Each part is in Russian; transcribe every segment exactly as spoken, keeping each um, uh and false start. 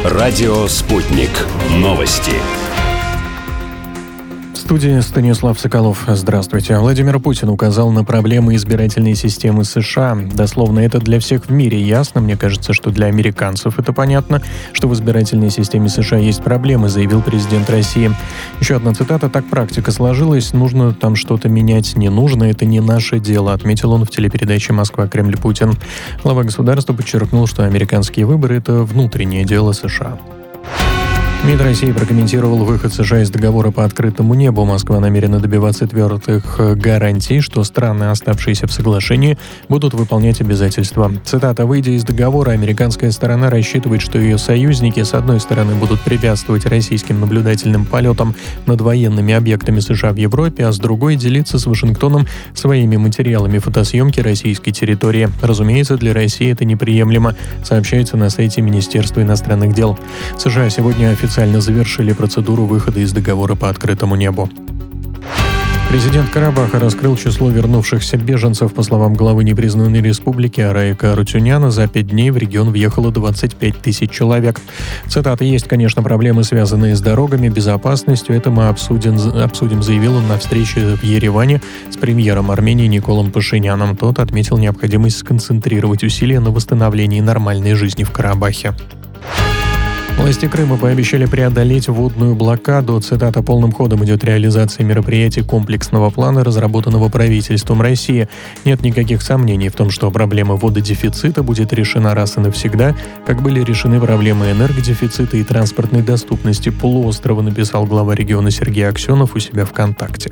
Радио «Спутник». Новости. В студии Станислав Соколов. Здравствуйте. Владимир Путин указал на проблемы избирательной системы США. Дословно, это для всех в мире ясно. Мне кажется, что для американцев это понятно, что в избирательной системе США есть проблемы, заявил президент России. Еще одна цитата. «Так практика сложилась. Нужно там что-то менять. Не нужно. Это не наше дело», отметил он в телепередаче «Москва. Кремль. Путин». Глава государства подчеркнул, что американские выборы – это внутреннее дело США. МИД России прокомментировал выход США из договора по открытому небу. Москва намерена добиваться твердых гарантий, что страны, оставшиеся в соглашении, будут выполнять обязательства. Цитата. «Выйдя из договора, американская сторона рассчитывает, что ее союзники, с одной стороны, будут препятствовать российским наблюдательным полетам над военными объектами США в Европе, а с другой – делиться с Вашингтоном своими материалами фотосъемки российской территории. Разумеется, для России это неприемлемо», сообщается на сайте Министерства иностранных дел. США сегодня официально Официально завершили процедуру выхода из договора по открытому небу. Президент Карабаха раскрыл число вернувшихся беженцев. По словам главы непризнанной республики Араика Арутюняна, за пять дней в регион въехало двадцать пять тысяч человек. Цитата. «Есть, конечно, проблемы, связанные с дорогами, безопасностью. Это мы обсудим, обсудим», заявил он на встрече в Ереване с премьером Армении Николом Пашиняном. Тот отметил необходимость сконцентрировать усилия на восстановлении нормальной жизни в Карабахе. Власти Крыма пообещали преодолеть водную блокаду. Цитата. «Полным ходом идет реализация мероприятий комплексного плана, разработанного правительством России. Нет никаких сомнений в том, что проблема вододефицита будет решена раз и навсегда, как были решены проблемы энергодефицита и транспортной доступности полуострова», написал глава региона Сергей Аксенов у себя ВКонтакте.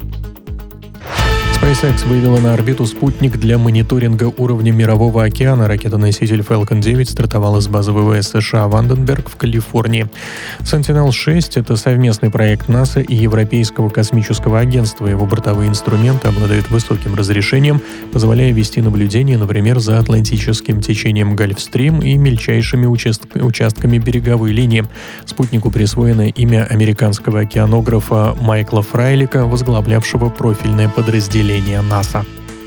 SpaceX вывела на орбиту спутник для мониторинга уровня Мирового океана. Ракета-носитель Фалкон девять стартовала с базы ВВС США Ванденберг в Калифорнии. Сентинел шесть – это совместный проект НАСА и Европейского космического агентства. Его бортовые инструменты обладают высоким разрешением, позволяя вести наблюдение, например, за Атлантическим течением Гольфстрим и мельчайшими участ- участками береговой линии. Спутнику присвоено имя американского океанографа Майкла Фрайлика, возглавлявшего профильное подразделение НАСА.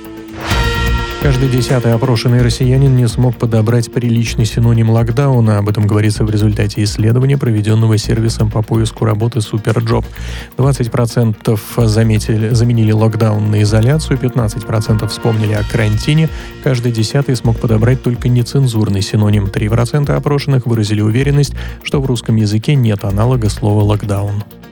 Каждый десятый опрошенный россиянин не смог подобрать приличный синоним локдауна. Об этом говорится в результате исследования, проведенного сервисом по поиску работы Суперджоп. двадцать процентов заметили, заменили локдаун на изоляцию, пятнадцать процентов вспомнили о карантине. Каждый десятый смог подобрать только нецензурный синоним. три процента опрошенных выразили уверенность, что в русском языке нет аналога слова «локдаун».